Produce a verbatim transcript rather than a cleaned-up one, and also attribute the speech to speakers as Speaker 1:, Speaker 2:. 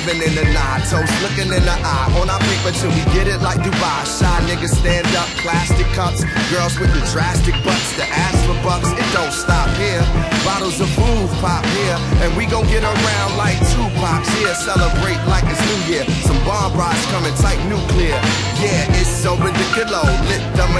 Speaker 1: living in the night, toast looking in the eye. On our paper till we get it like Dubai. Shy niggas stand up, plastic cups. Girls with the drastic butts that ask for bucks. It don't stop here. Bottles of food pop here, and we gon' get around like Tupac's here. Celebrate like it's New Year. Some bomb rods coming tight nuclear. Yeah, it's so ridiculous. Lit dumb